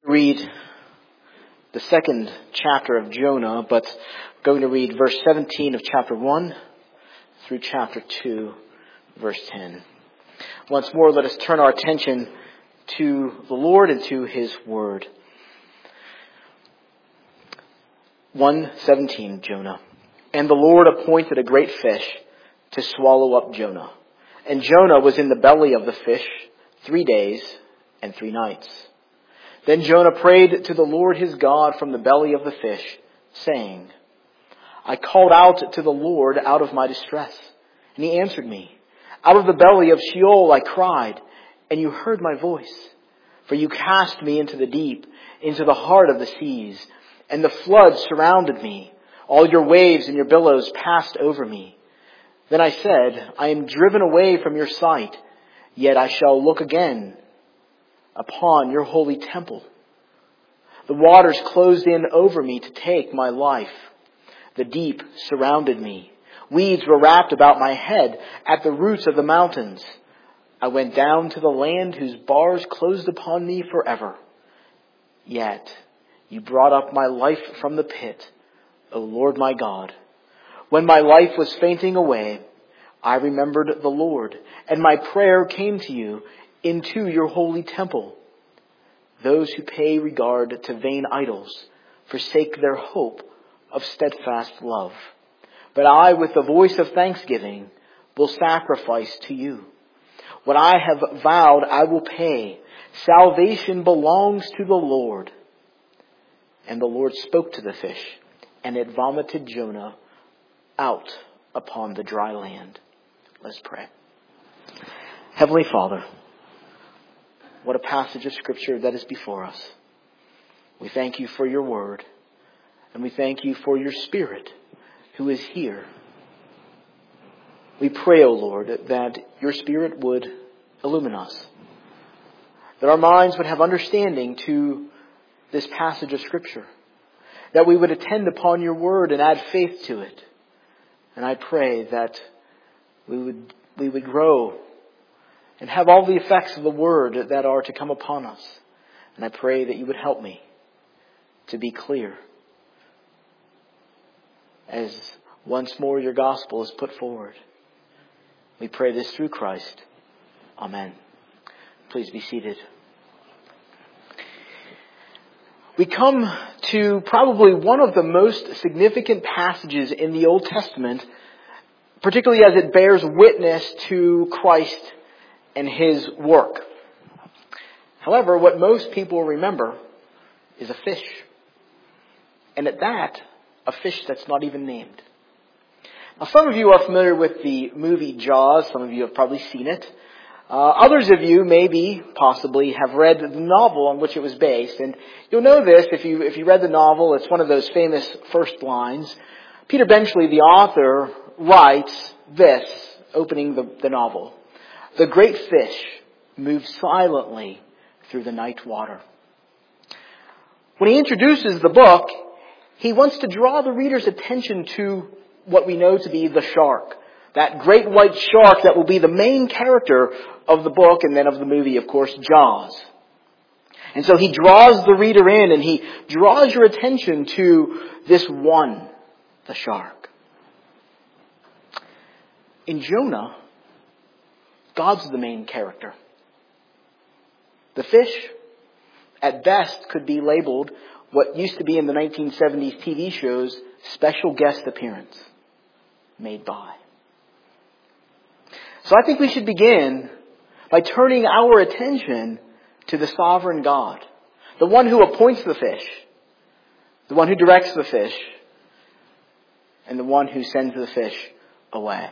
Read the second chapter of Jonah, but going to read verse 17 of chapter 1 through chapter 2, verse 10. Once more, let us turn our attention to the Lord and to His Word. 1:17, Jonah. And the Lord appointed a great fish to swallow up Jonah. And Jonah was in the belly of the fish 3 days and 3 nights. Then Jonah prayed to the Lord his God from the belly of the fish, saying, I called out to the Lord out of my distress, and He answered me. Out of the belly of Sheol I cried, and You heard my voice. For You cast me into the deep, into the heart of the seas, and the floods surrounded me. All Your waves and Your billows passed over me. Then I said, I am driven away from Your sight, yet I shall look again upon Your holy temple. The waters closed in over me to take my life. The deep surrounded me. Weeds were wrapped about my head at the roots of the mountains. I went down to the land whose bars closed upon me forever. Yet You brought up my life from the pit, O Lord my God. When my life was fainting away, I remembered the Lord, and my prayer came to You into Your holy temple. Those who pay regard to vain idols forsake their hope of steadfast love. But I, with the voice of thanksgiving, will sacrifice to You. What I have vowed I will pay. Salvation belongs to the Lord. And the Lord spoke to the fish, and it vomited Jonah out upon the dry land. Let's pray. Heavenly Father, what a passage of Scripture that is before us. We thank You for Your Word, and we thank You for Your Spirit who is here. We pray, O Lord, that Your Spirit would illumine us, that our minds would have understanding to this passage of Scripture, that we would attend upon Your Word and add faith to it. And I pray that we would grow and have all the effects of the Word that are to come upon us. And I pray that You would help me to be clear as once more Your gospel is put forward. We pray this through Christ. Amen. Please be seated. We come to probably one of the most significant passages in the Old Testament, particularly as it bears witness to Christ and His work. However, what most people remember is a fish. And at that, a fish that's not even named. Now, some of you are familiar with the movie Jaws. Some of you have probably seen it. Others of you maybe, possibly, have read the novel on which it was based. And you'll know this if you read the novel. It's one of those famous first lines. Peter Benchley, the author, writes this, opening the novel. The great fish moved silently through the night water. When he introduces the book, he wants to draw the reader's attention to what we know to be the shark. That great white shark that will be the main character of the book and then of the movie, of course, Jaws. And so he draws the reader in and he draws your attention to this one, the shark. In Jonah, God's the main character. The fish, at best, could be labeled what used to be in the 1970s TV shows, special guest appearance made by. So I think we should begin by turning our attention to the sovereign God, the one who appoints the fish, the one who directs the fish, and the one who sends the fish away.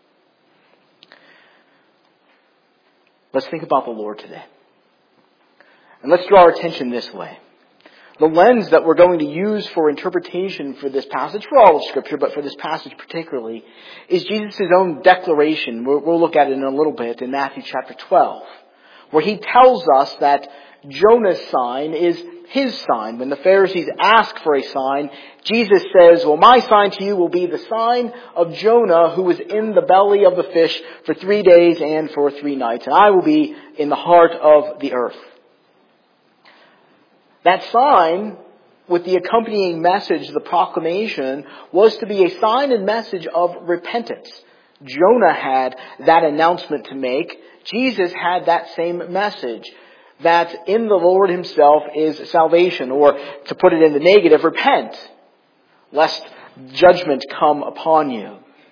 Let's think about the Lord today. And let's draw our attention this way. The lens that we're going to use for interpretation for this passage, for all of Scripture, but for this passage particularly, is Jesus' own declaration. We'll look at it in a little bit in Matthew chapter 12, where He tells us that Jonah's sign is His sign. When the Pharisees ask for a sign, Jesus says, well, my sign to you will be the sign of Jonah, who was in the belly of the fish for 3 days and for 3 nights, and I will be in the heart of the earth. That sign, with the accompanying message, the proclamation, was to be a sign and message of repentance. Jonah had that announcement to make. Jesus had that same message, that in the Lord Himself is salvation, or to put it in the negative, repent, lest judgment come upon you.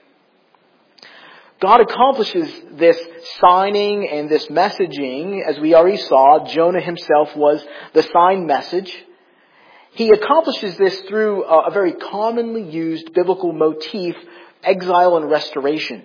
God accomplishes this signing and this messaging, as we already saw. Jonah himself was the sign message. He accomplishes this through a very commonly used biblical motif, exile and restoration.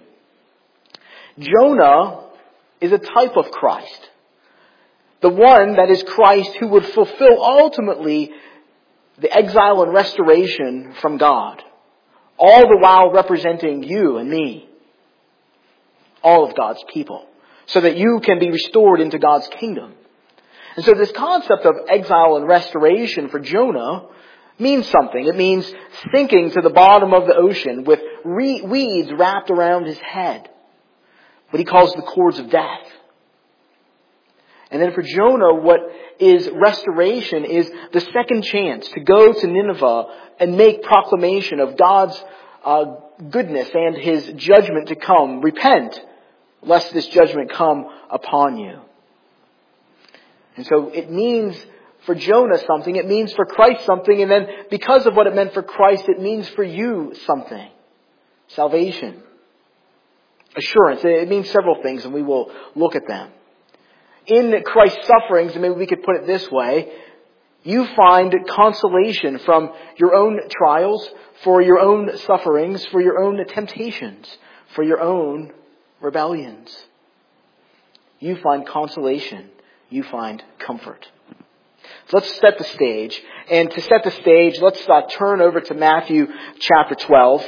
Jonah is a type of Christ. The one that is Christ who would fulfill ultimately the exile and restoration from God. All the while representing you and me. All of God's people. So that you can be restored into God's kingdom. And so this concept of exile and restoration for Jonah means something. It means sinking to the bottom of the ocean with weeds wrapped around his head. What he calls the cords of death. And then for Jonah, what is restoration is the second chance to go to Nineveh and make proclamation of God's goodness and His judgment to come. Repent, lest this judgment come upon you. And so it means for Jonah something, it means for Christ something, and then because of what it meant for Christ, it means for you something. Salvation. Assurance. It means several things, and we will look at them. In Christ's sufferings, and maybe we could put it this way, you find consolation from your own trials, for your own sufferings, for your own temptations, for your own rebellions. You find consolation. You find comfort. So let's set the stage. And to set the stage, let's turn over to Matthew chapter 12.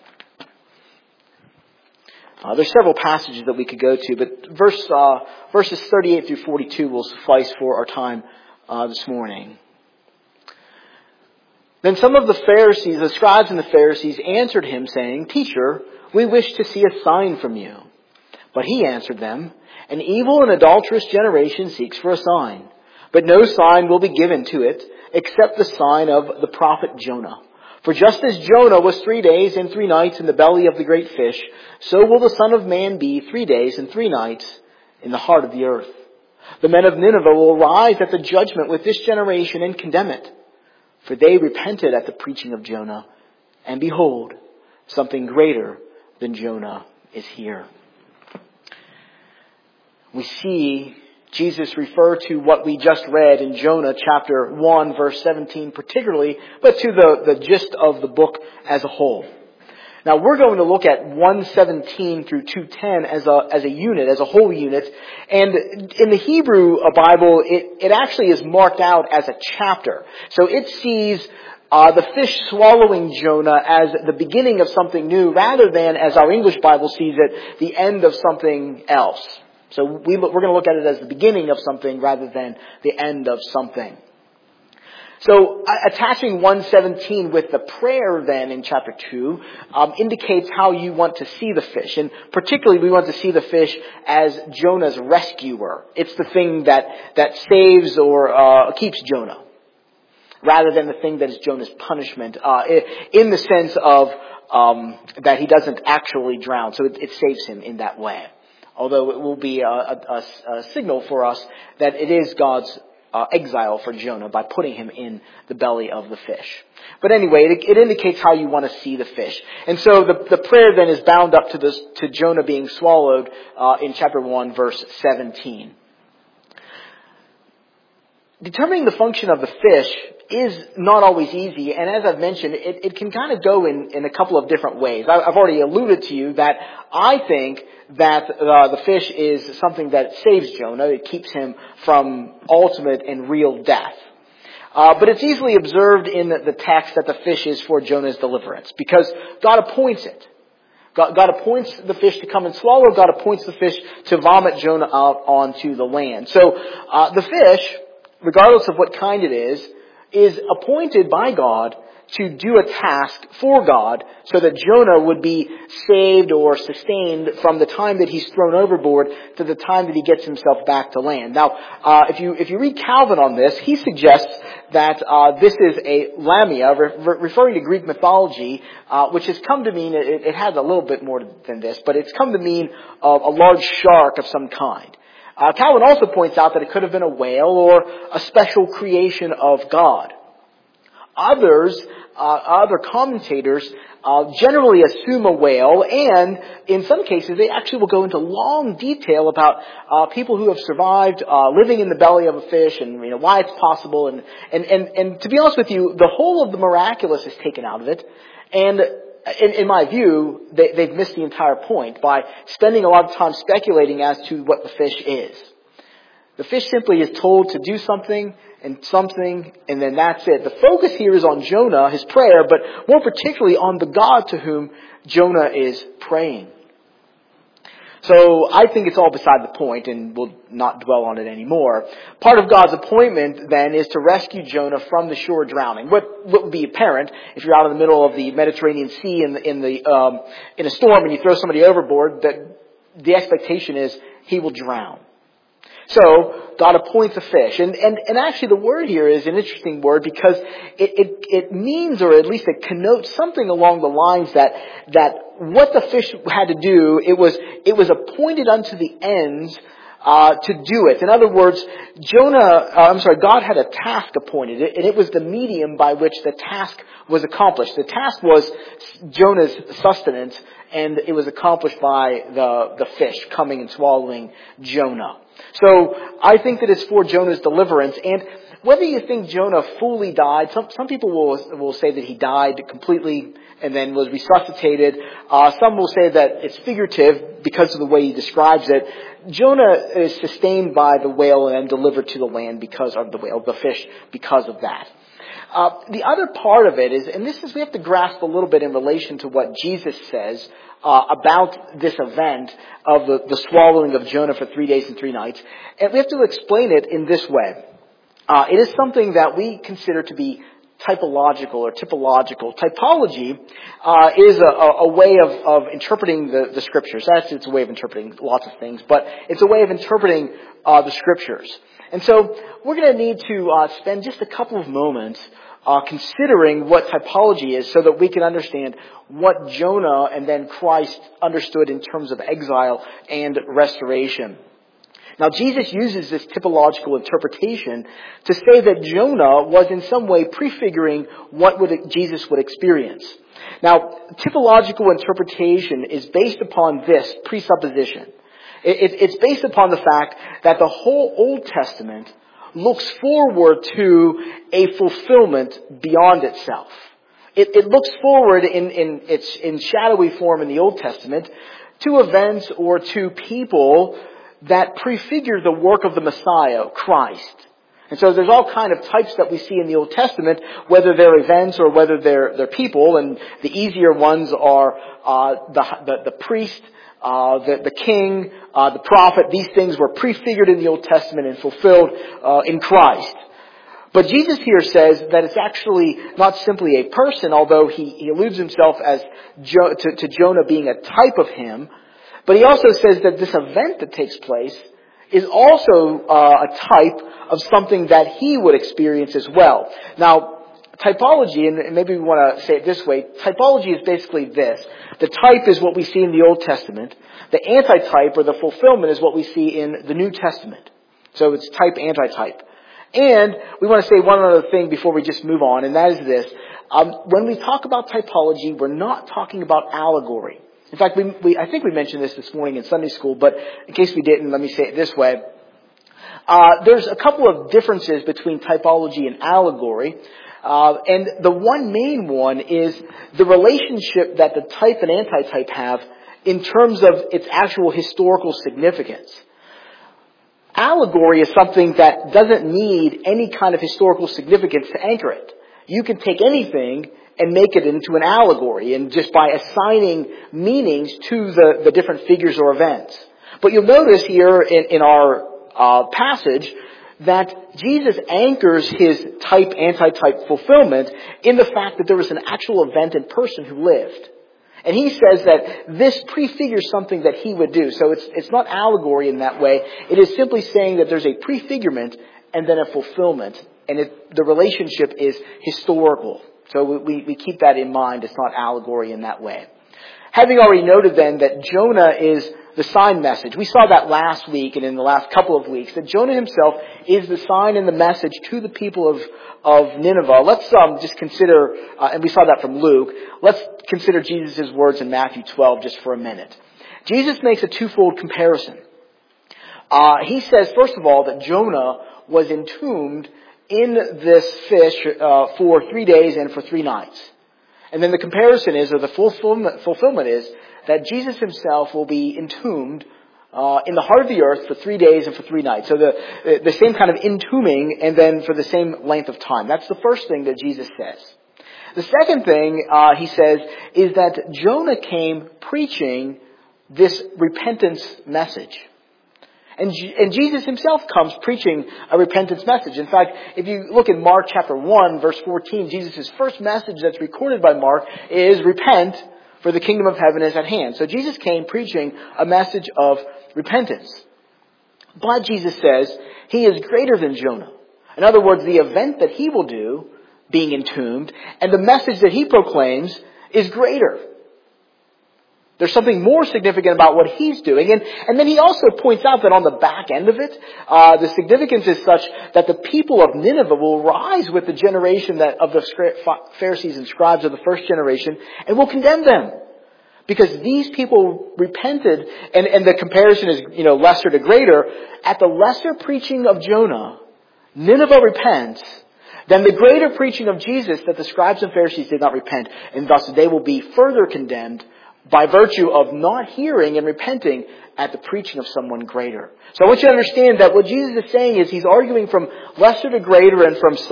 There's several passages that we could go to, but verses 38 through 42 will suffice for our time this morning. Then some of the Pharisees, the scribes and the Pharisees, answered him, saying, "Teacher, we wish to see a sign from you." But he answered them, "An evil and adulterous generation seeks for a sign, but no sign will be given to it except the sign of the prophet Jonah. For just as Jonah was 3 days and 3 nights in the belly of the great fish, so will the Son of Man be 3 days and 3 nights in the heart of the earth. The men of Nineveh will rise at the judgment with this generation and condemn it. For they repented at the preaching of Jonah, and behold, something greater than Jonah is here." We see Jesus refer to what we just read in Jonah chapter 1 verse 17 particularly, but to the gist of the book as a whole. Now we're going to look at 1:17 through 2:10 as a unit, as a whole unit. And in the Hebrew Bible, it actually is marked out as a chapter. So it sees the fish swallowing Jonah as the beginning of something new, rather than, as our English Bible sees it, the end of something else. So we're going to look at it as the beginning of something rather than the end of something. So attaching 1:17 with the prayer then in chapter 2 indicates how you want to see the fish. And particularly we want to see the fish as Jonah's rescuer. It's the thing that saves or keeps Jonah, rather than the thing that is Jonah's punishment, in the sense of that he doesn't actually drown. So it saves him in that way. Although it will be a signal for us that it is God's exile for Jonah by putting him in the belly of the fish. But anyway, it indicates how you want to see the fish. And so the prayer then is bound up to Jonah being swallowed in chapter 1, verse 17. Determining the function of the fish is not always easy, and as I've mentioned, it can kind of go in a couple of different ways. I've already alluded to you that I think that the fish is something that saves Jonah. It keeps him from ultimate and real death. But it's easily observed in the text that the fish is for Jonah's deliverance, because God appoints it. God appoints the fish to come and swallow. God appoints the fish to vomit Jonah out onto the land. So the fish, regardless of what kind it is appointed by God to do a task for God so that Jonah would be saved or sustained from the time that he's thrown overboard to the time that he gets himself back to land. Now, if you read Calvin on this, he suggests that this is a lamia, referring to Greek mythology, which has come to mean, it has a little bit more than this, but it's come to mean a large shark of some kind. Calvin also points out that it could have been a whale or a special creation of God. Other commentators generally assume a whale, and in some cases they actually will go into long detail about people who have survived living in the belly of a fish and why it's possible. And to be honest with you, the whole of the miraculous is taken out of it, and in my view, they've missed the entire point by spending a lot of time speculating as to what the fish is. The fish simply is told to do something, and then that's it. The focus here is on Jonah, his prayer, but more particularly on the God to whom Jonah is praying. So I think it's all beside the point, and we'll not dwell on it anymore. Part of God's appointment then is to rescue Jonah from the shore drowning. What would be apparent if you're out in the middle of the Mediterranean Sea in a storm and you throw somebody overboard, that the expectation is he will drown. So God appoints a fish, and actually the word here is an interesting word because it means, or at least it connotes something along the lines that what the fish had to do, it was appointed unto the ends to do it. In other words, God had a task appointed, and it was the medium by which the task was accomplished. The task was Jonah's sustenance, and it was accomplished by the fish coming and swallowing Jonah. So I think that it's for Jonah's deliverance, and whether you think Jonah fully died, some people will say that he died completely and then was resuscitated. Some will say that it's figurative because of the way he describes it. Jonah is sustained by the whale and delivered to the land because of the fish, because of that. The other part of it is, and we have to grasp a little bit in relation to what Jesus says about this event of the swallowing of Jonah for 3 days and 3 nights. And we have to explain it in this way. It is something that we consider to be typological or typological. Typology is a way of interpreting the Scriptures. It's a way of interpreting lots of things, but it's a way of interpreting the Scriptures. And so we're going to need to spend just a couple of moments considering what typology is so that we can understand what Jonah and then Christ understood in terms of exile and restoration. Now, Jesus uses this typological interpretation to say that Jonah was in some way prefiguring what Jesus would experience. Now, typological interpretation is based upon this presupposition. It's based upon the fact that the whole Old Testament looks forward to a fulfillment beyond itself. It looks forward in shadowy form in the Old Testament to events or to people that prefigure the work of the Messiah, Christ. And so there's all kind of types that we see in the Old Testament, whether they're events or whether they're people, and the easier ones are the priest, the king, the prophet. These things were prefigured in the Old Testament and fulfilled in Christ. But Jesus here says that it's actually not simply a person, although he alludes himself as to Jonah being a type of him. But he also says that this event that takes place is also a type of something that he would experience as well. Now, typology, and maybe we want to say it this way, typology is basically this. The type is what we see in the Old Testament. The antitype, or the fulfillment, is what we see in the New Testament. So it's type, antitype. And we want to say one other thing before we just move on, and that is this. When we talk about typology, we're not talking about allegory. In fact, I think we mentioned this morning in Sunday school, but in case we didn't, let me say it this way. There's a couple of differences between typology and allegory. And the one main one is the relationship that the type and antitype have in terms of its actual historical significance. Allegory is something that doesn't need any kind of historical significance to anchor it. You can take anything and make it into an allegory, and just by assigning meanings to the different figures or events. But you'll notice here in our passage, that Jesus anchors his type-antitype fulfillment in the fact that there was an actual event and person who lived. And he says that this prefigures something that he would do. So it's not allegory in that way. It is simply saying that there's a prefigurement and then a fulfillment. And the relationship is historical. So we keep that in mind. It's not allegory in that way. Having already noted then that Jonah is the sign message. We saw that last week and in the last couple of weeks, that Jonah himself is the sign and the message to the people of Nineveh. Let's just consider, and we saw that from Luke, let's consider Jesus' words in Matthew 12 just for a minute. Jesus makes a twofold comparison. He says, first of all, that Jonah was entombed in this fish for 3 days and for 3 nights. And then the comparison is, or the fulfillment is, that Jesus himself will be entombed in the heart of the earth for 3 days and for 3 nights. So the same kind of entombing and then for the same length of time. That's the first thing that Jesus says. The second thing he says is that Jonah came preaching this repentance message. And Jesus himself comes preaching a repentance message. In fact, if you look in Mark chapter 1, verse 14, Jesus' first message that's recorded by Mark is, repent, for the kingdom of heaven is at hand. So Jesus came preaching a message of repentance. But Jesus says he is greater than Jonah. In other words, the event that he will do, being entombed, and the message that he proclaims is greater. There's something more significant about what he's doing. And then he also points out that on the back end of it, the significance is such that the people of Nineveh will rise with the generation of the Pharisees and scribes of the first generation and will condemn them. Because these people repented, and the comparison is, lesser to greater. At the lesser preaching of Jonah, Nineveh repents, then the greater preaching of Jesus that the scribes and Pharisees did not repent, and thus they will be further condemned by virtue of not hearing and repenting at the preaching of someone greater. So I want you to understand that what Jesus is saying is he's arguing from lesser to greater and from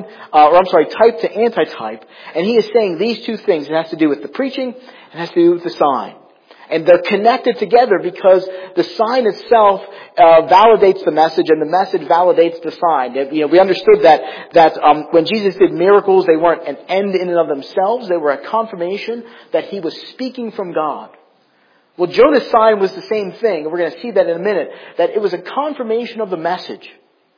type to antitype. And he is saying these two things. It has to do with the preaching, it has to do with the sign. And they're connected together because the sign itself validates the message, and the message validates the sign. We understood that when Jesus did miracles, they weren't an end in and of themselves. They were a confirmation that he was speaking from God. Well, Jonah's sign was the same thing, and we're going to see that in a minute, that it was a confirmation of the message.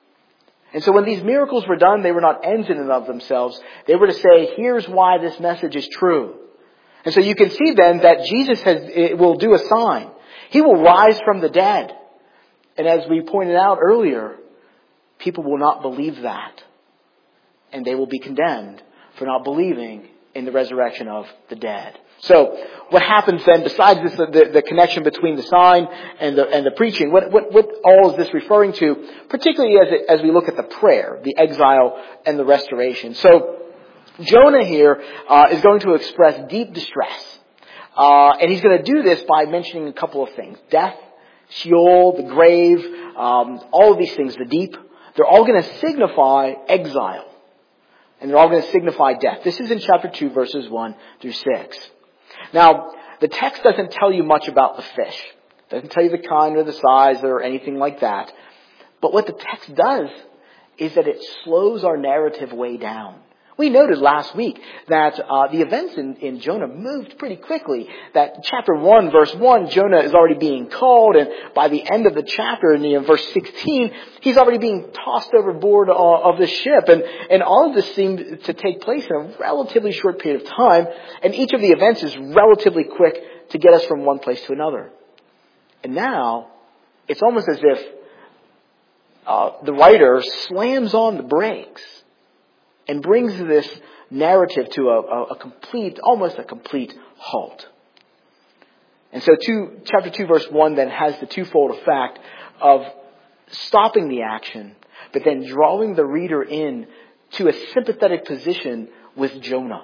And so when these miracles were done, they were not ends in and of themselves. They were to say, here's why this message is true. And so you can see then that Jesus will do a sign. He will rise from the dead. And as we pointed out earlier, people will not believe that. And they will be condemned for not believing in the resurrection of the dead. So what happens then, besides this, the connection between the sign and the preaching, what all is this referring to, particularly as we look at the prayer, the exile and the restoration? So Jonah here is going to express deep distress. And he's going to do this by mentioning a couple of things. Death, Sheol, the grave, all of these things, the deep. They're all going to signify exile. And they're all going to signify death. This is in chapter 2, verses 1 through 6. Now, the text doesn't tell you much about the fish. It doesn't tell you the kind or the size or anything like that. But what the text does is that it slows our narrative way down. We noted last week that the events in Jonah moved pretty quickly. That chapter 1, verse 1, Jonah is already being called, and by the end of the chapter, in verse 16, he's already being tossed overboard of the ship. And all of this seemed to take place in a relatively short period of time, and each of the events is relatively quick to get us from one place to another. And now, it's almost as if the writer slams on the brakes and brings this narrative to almost a complete halt. And so chapter 2, verse 1 then has the twofold effect of stopping the action, but then drawing the reader in to a sympathetic position with Jonah.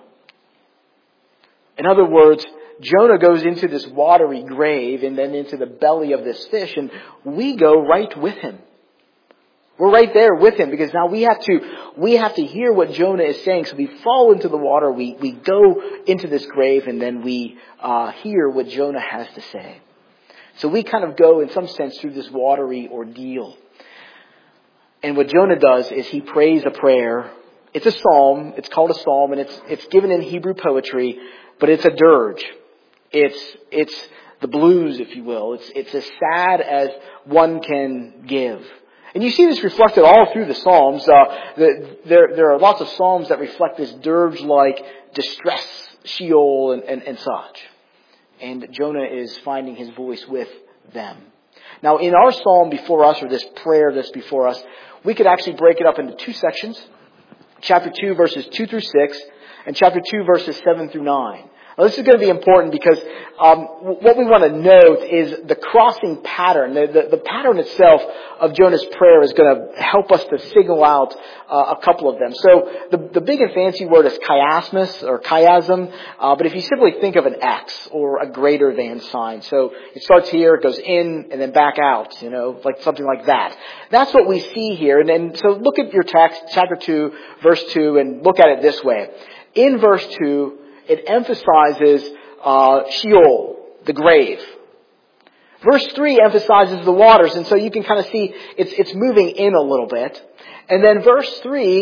In other words, Jonah goes into this watery grave and then into the belly of this fish, and we go right with him. We're right there with him because now we have to hear what Jonah is saying. So we fall into the water, we go into this grave, and then we hear what Jonah has to say. So we kind of go in some sense through this watery ordeal. And what Jonah does is he prays a prayer. It's a psalm. It's called a psalm, and it's given in Hebrew poetry, but it's a dirge. It's the blues, if you will. It's as sad as one can give. And you see this reflected all through the Psalms. There are lots of Psalms that reflect this dirge-like distress, Sheol, and such. And Jonah is finding his voice with them. Now, in our psalm before us, or this prayer that's before us, we could actually break it up into two sections. Chapter 2, verses 2 through 6, and chapter 2, verses 7 through 9. Now, this is going to be important because what we want to note is the crossing pattern. The pattern itself of Jonah's prayer is going to help us to signal out a couple of them. So the big and fancy word is chiasmus or chiasm, but if you simply think of an X or a greater than sign. So it starts here, it goes in, and then back out, like something like that. That's what we see here. And so look at your text, chapter 2, verse 2, and look at it this way. In verse 2, it emphasizes Sheol, the grave. Verse 3 emphasizes the waters, and so you can kind of see it's moving in a little bit. And then verse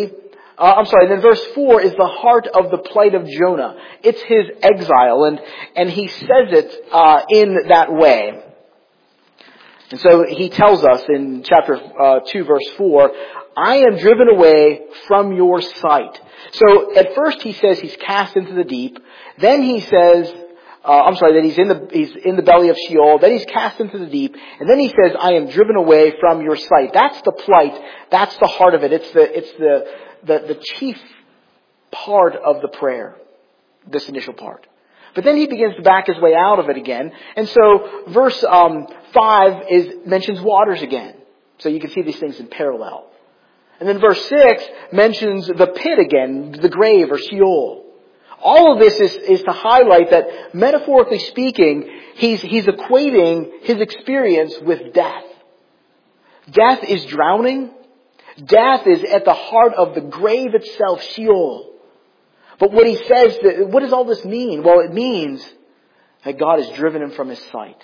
4 is the heart of the plight of Jonah. It's his exile, and he says it in that way. And so he tells us in chapter 2, verse 4, I am driven away from your sight. So at first he says he's cast into the deep. Then he says, that he's in the belly of Sheol. Then he's cast into the deep. And then he says, I am driven away from your sight. That's the plight. That's the heart of it. It's the chief part of the prayer, this initial part. But then he begins to back his way out of it again. And so verse 5 mentions waters again. So you can see these things in parallel. And then verse 6 mentions the pit again, the grave or Sheol. All of this is to highlight that, metaphorically speaking, he's equating his experience with death. Death is drowning. Death is at the heart of the grave itself, Sheol. But what he says, what does all this mean? Well, it means that God has driven him from his sight.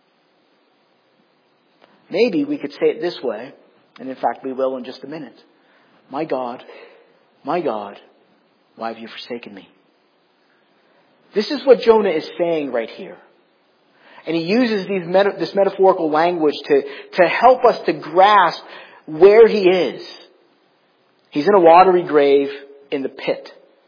Maybe we could say it this way, and in fact we will in just a minute. My God, why have you forsaken me? This is what Jonah is saying right here. And he uses this metaphorical language to help us to grasp where he is. He's in a watery grave in the pit.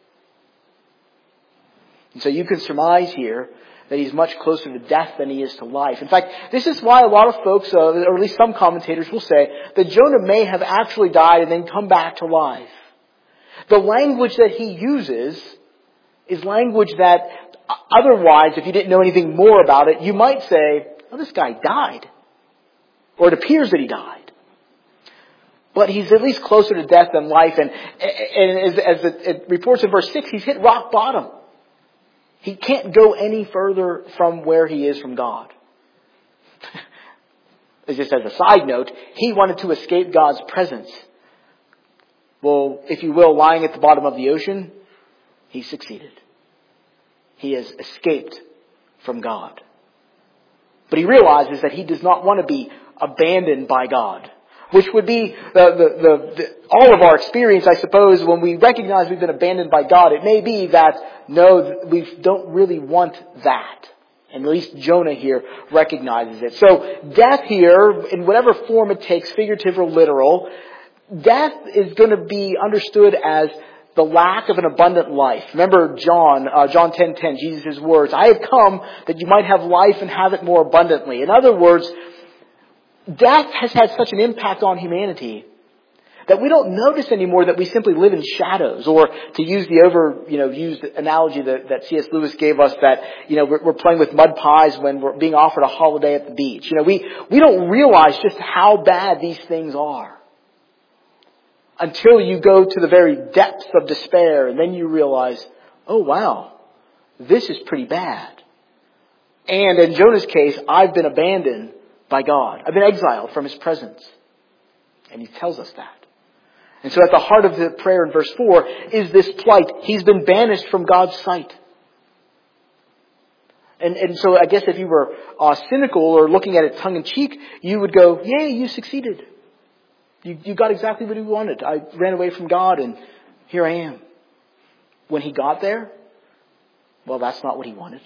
And so you can surmise here that he's much closer to death than he is to life. In fact, this is why a lot of folks, or at least some commentators, will say that Jonah may have actually died and then come back to life. The language that he uses is language that otherwise, if you didn't know anything more about it, you might say, oh, this guy died. Or it appears that he died. But he's at least closer to death than life. And as it reports in verse 6, he's hit rock bottom. He can't go any further from where he is from God. Just as a side note, he wanted to escape God's presence. Well, if you will, lying at the bottom of the ocean, he succeeded. He has escaped from God. But he realizes that he does not want to be abandoned by God. Which would be all of our experience, I suppose, when we recognize we've been abandoned by God. It may be that, no, we don't really want that. And at least Jonah here recognizes it. So death here, in whatever form it takes, figurative or literal, death is going to be understood as the lack of an abundant life. Remember John 10:10, Jesus' words, I have come that you might have life and have it more abundantly. In other words, death has had such an impact on humanity that we don't notice anymore that we simply live in shadows. Or to use the used analogy that C.S. Lewis gave us, that, we're playing with mud pies when we're being offered a holiday at the beach. We don't realize just how bad these things are until you go to the very depths of despair, and then you realize, oh wow, this is pretty bad. And in Jonah's case, I've been abandoned by God. I've been exiled from his presence. And he tells us that. And so at the heart of the prayer in verse 4 is this plight. He's been banished from God's sight. And so I guess if you were cynical or looking at it tongue in cheek, you would go, yay, you succeeded. You got exactly what he wanted. I ran away from God and here I am. When he got there, well, that's not what he wanted.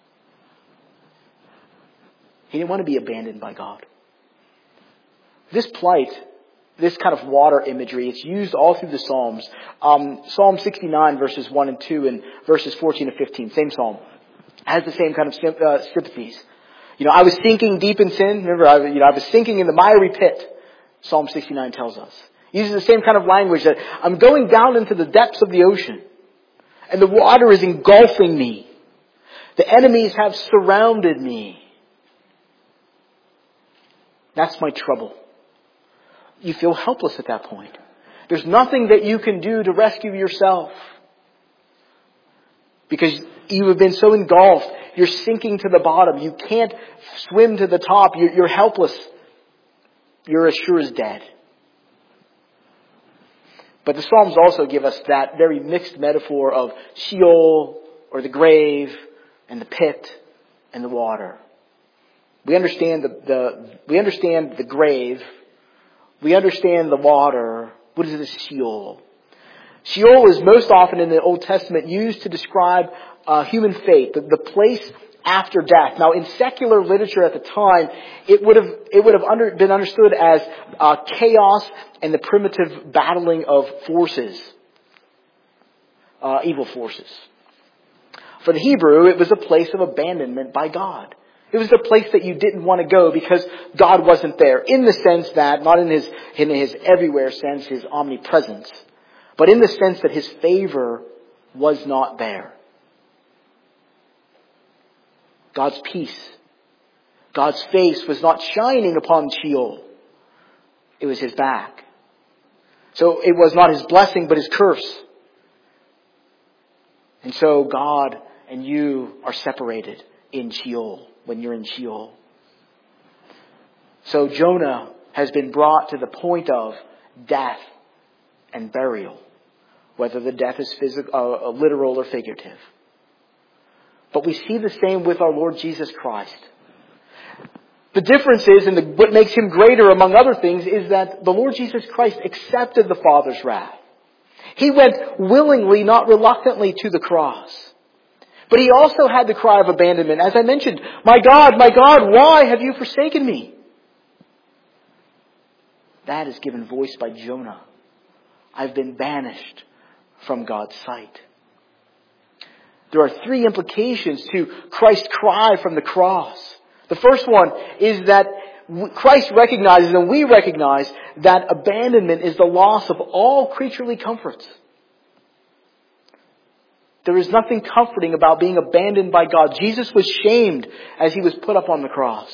He didn't want to be abandoned by God. This plight, this kind of water imagery, it's used all through the Psalms. Psalm 69 verses 1 and 2 and verses 14 to 15, same psalm, has the same kind of sympathies. I was sinking deep in sin. Remember, I was sinking in the miry pit. Psalm 69 tells us. Uses the same kind of language that I'm going down into the depths of the ocean and the water is engulfing me. The enemies have surrounded me. That's my trouble. You feel helpless at that point. There's nothing that you can do to rescue yourself. Because you have been so engulfed, you're sinking to the bottom. You can't swim to the top. You're helpless. You're as sure as dead. But the Psalms also give us that very mixed metaphor of Sheol, or the grave, and the pit, and the water. We understand the grave. We understand the water. What is this Sheol? Sheol is most often in the Old Testament used to describe human fate, the place after death. Now, in secular literature at the time, it would have been understood as chaos and the primitive battling of forces, evil forces. For the Hebrew, it was a place of abandonment by God. It was a place that you didn't want to go because God wasn't there. In the sense that, not in his everywhere sense, his omnipresence, but in the sense that his favor was not there. God's peace, God's face was not shining upon Sheol. It was his back. So it was not his blessing, but his curse. And so God and you are separated in Sheol, when you're in Sheol. So Jonah has been brought to the point of death and burial, whether the death is literal or figurative. But we see the same with our Lord Jesus Christ. The difference is, and what makes him greater among other things, is that the Lord Jesus Christ accepted the Father's wrath. He went willingly, not reluctantly, to the cross. But he also had the cry of abandonment. As I mentioned, my God, why have you forsaken me? That is given voice by Jonah. I've been banished from God's sight. There are three implications to Christ's cry from the cross. The first one is that Christ recognizes, and we recognize, that abandonment is the loss of all creaturely comforts. There is nothing comforting about being abandoned by God. Jesus was shamed as he was put up on the cross.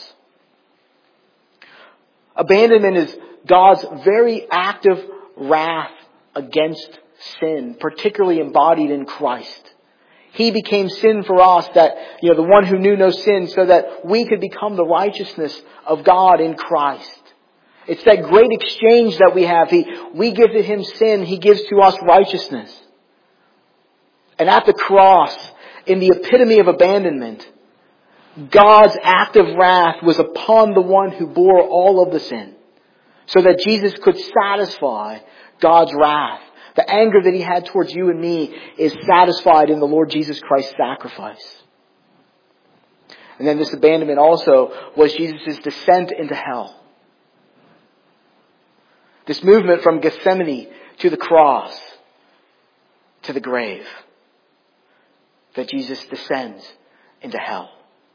Abandonment is God's very active wrath against sin, particularly embodied in Christ. He became sin for us, that, the one who knew no sin, so that we could become the righteousness of God in Christ. It's that great exchange that we have. We give to him sin, he gives to us righteousness. And at the cross, in the epitome of abandonment, God's active wrath was upon the one who bore all of the sin, so that Jesus could satisfy God's wrath. The anger that he had towards you and me is satisfied in the Lord Jesus Christ's sacrifice. And then this abandonment also was Jesus' descent into hell. This movement from Gethsemane to the cross to the grave. That Jesus descends into hell.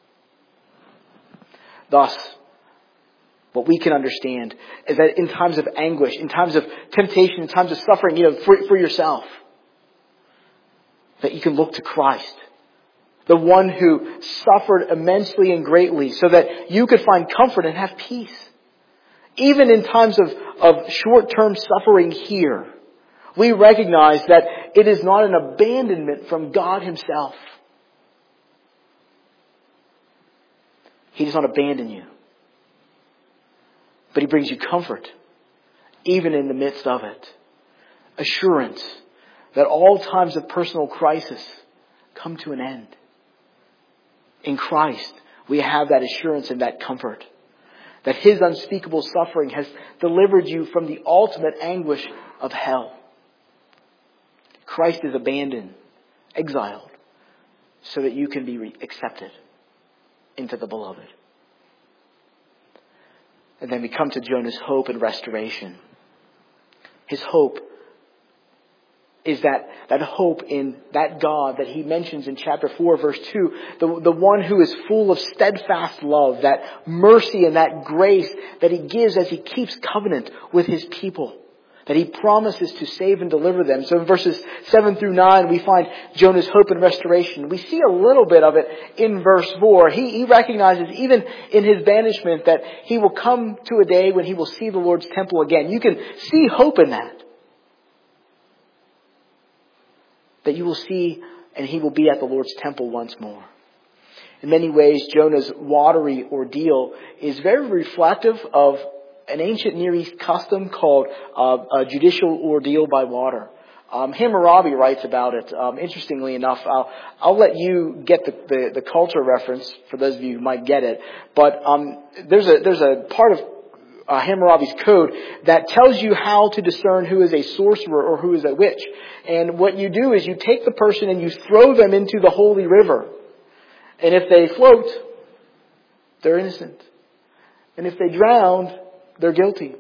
Thus, what we can understand is that in times of anguish, in times of temptation, in times of suffering, for yourself, that you can look to Christ, the one who suffered immensely and greatly, so that you could find comfort and have peace. Even in times of short-term suffering here, we recognize that it is not an abandonment from God himself. He does not abandon you. But he brings you comfort, even in the midst of it. Assurance that all times of personal crisis come to an end. In Christ, we have that assurance and that comfort. That His unspeakable suffering has delivered you from the ultimate anguish of hell. Christ is abandoned, exiled, so that you can be accepted into the beloved. And then we come to Jonah's hope and restoration. His hope is that hope in that God that he mentions in chapter 4, verse 2, the one who is full of steadfast love, that mercy and that grace that He gives as He keeps covenant with His people, that He promises to save and deliver them. So in verses 7 through 9, we find Jonah's hope and restoration. We see a little bit of it in verse 4. He recognizes even in his banishment that he will come to a day when he will see the Lord's temple again. You can see hope in that. That you will see and he will be at the Lord's temple once more. In many ways, Jonah's watery ordeal is very reflective of an ancient Near East custom called a judicial ordeal by water. Hammurabi writes about it. Interestingly enough, I'll let you get the culture reference for those of you who might get it. But there's a part of Hammurabi's code that tells you how to discern who is a sorcerer or who is a witch. And what you do is you take the person and you throw them into the holy river. And if they float, they're innocent. And if they drown, they're guilty.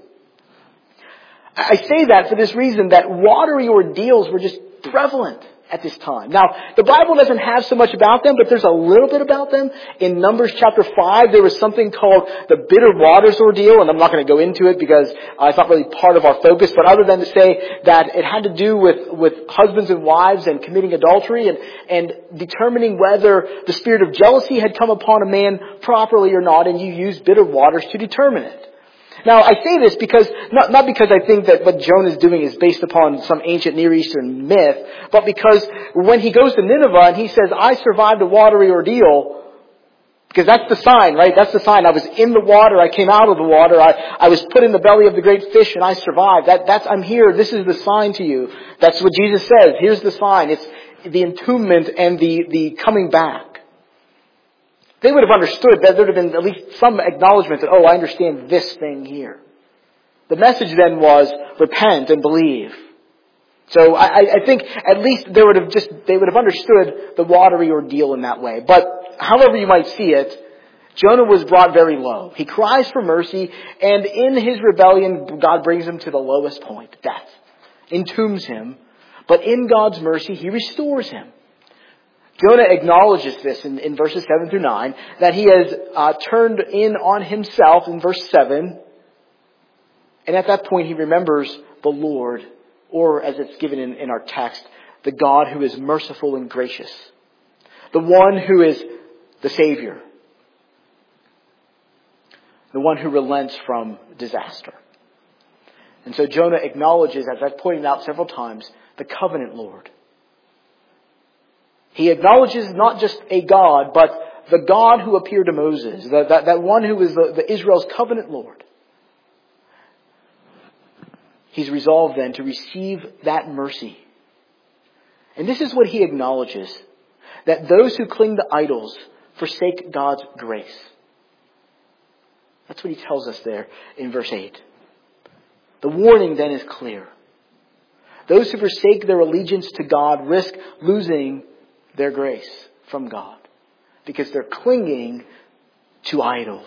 I say that for this reason, that watery ordeals were just prevalent at this time. Now, the Bible doesn't have so much about them, but there's a little bit about them. In Numbers chapter 5, there was something called the bitter waters ordeal, and I'm not going to go into it because it's not really part of our focus, but other than to say that it had to do with husbands and wives and committing adultery and determining whether the spirit of jealousy had come upon a man properly or not, and you use bitter waters to determine it. Now, I say this because, not because I think that what Jonah is doing is based upon some ancient Near Eastern myth, but because when he goes to Nineveh and he says, I survived a watery ordeal, because that's the sign, right? That's the sign. I was in the water, I came out of the water, I was put in the belly of the great fish and I survived. I'm here, this is the sign to you. That's what Jesus says. Here's the sign. It's the entombment and the coming back. They would have understood that there would have been at least some acknowledgement that, I understand this thing here. The message then was repent and believe. So I think at least they would have understood the watery ordeal in that way. But however you might see it, Jonah was brought very low. He cries for mercy, and in his rebellion, God brings him to the lowest point, death. Entombs him, but in God's mercy, He restores him. Jonah acknowledges this in verses 7 through 9, that he has turned in on himself in verse 7. And at that point he remembers the Lord, or as it's given in our text, the God who is merciful and gracious. The one who is the Savior. The one who relents from disaster. And so Jonah acknowledges, as I've pointed out several times, the covenant Lord. He acknowledges not just a God, but the God who appeared to Moses. That one who is the Israel's covenant Lord. He's resolved then to receive that mercy. And this is what he acknowledges. That those who cling to idols forsake God's grace. That's what he tells us there in verse 8. The warning then is clear. Those who forsake their allegiance to God risk losing their grace from God because they're clinging to idols.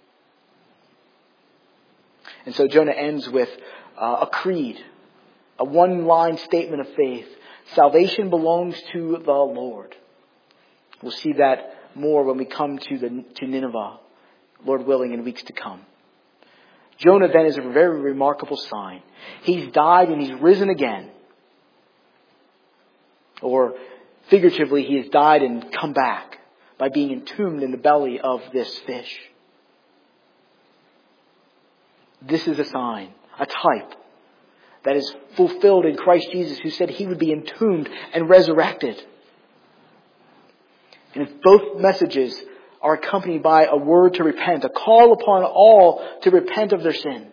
And so Jonah ends with a creed, a one-line statement of faith. Salvation belongs to the Lord. We'll see that more when we come to Nineveh, Lord willing, in weeks to come. Jonah then is a very remarkable sign. He's died and he's risen again. Or figuratively, he has died and come back by being entombed in the belly of this fish. This is a sign, a type, that is fulfilled in Christ Jesus, who said He would be entombed and resurrected. And if both messages are accompanied by a word to repent, a call upon all to repent of their sins,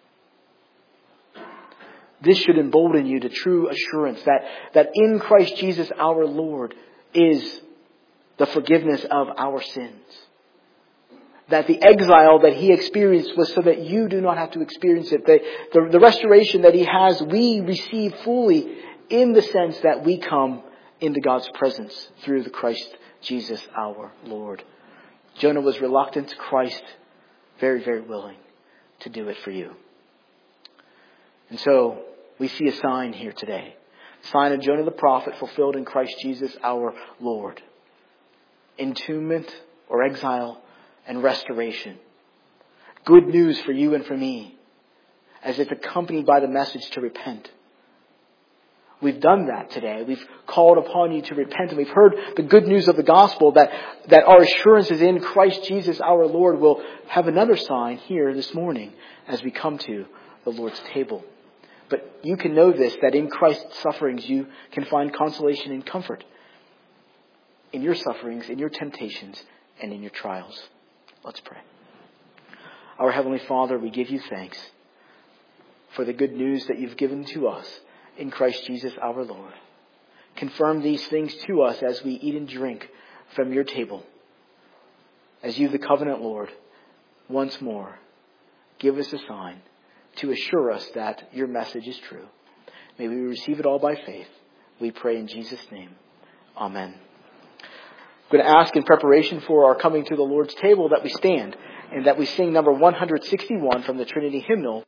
this should embolden you to true assurance that in Christ Jesus our Lord is the forgiveness of our sins. That the exile that he experienced was so that you do not have to experience it. The restoration that he has, we receive fully in the sense that we come into God's presence through the Christ Jesus our Lord. Jonah was reluctant. Christ, very, very willing to do it for you. And so we see a sign here today. A sign of Jonah the prophet fulfilled in Christ Jesus our Lord. Entombment or exile and restoration. Good news for you and for me, as it's accompanied by the message to repent. We've done that today. We've called upon you to repent, and we've heard the good news of the gospel that our assurance is in Christ Jesus our Lord. We'll have another sign here this morning as we come to the Lord's table. But you can know this, that in Christ's sufferings you can find consolation and comfort in your sufferings, in your temptations, and in your trials. Let's pray. Our Heavenly Father, we give you thanks for the good news that you've given to us in Christ Jesus our Lord. Confirm these things to us as we eat and drink from your table. As you, the covenant Lord, once more, give us a sign to assure us that your message is true. May we receive it all by faith. We pray in Jesus' name. Amen. I'm going to ask in preparation for our coming to the Lord's table that we stand and that we sing number 161 from the Trinity Hymnal.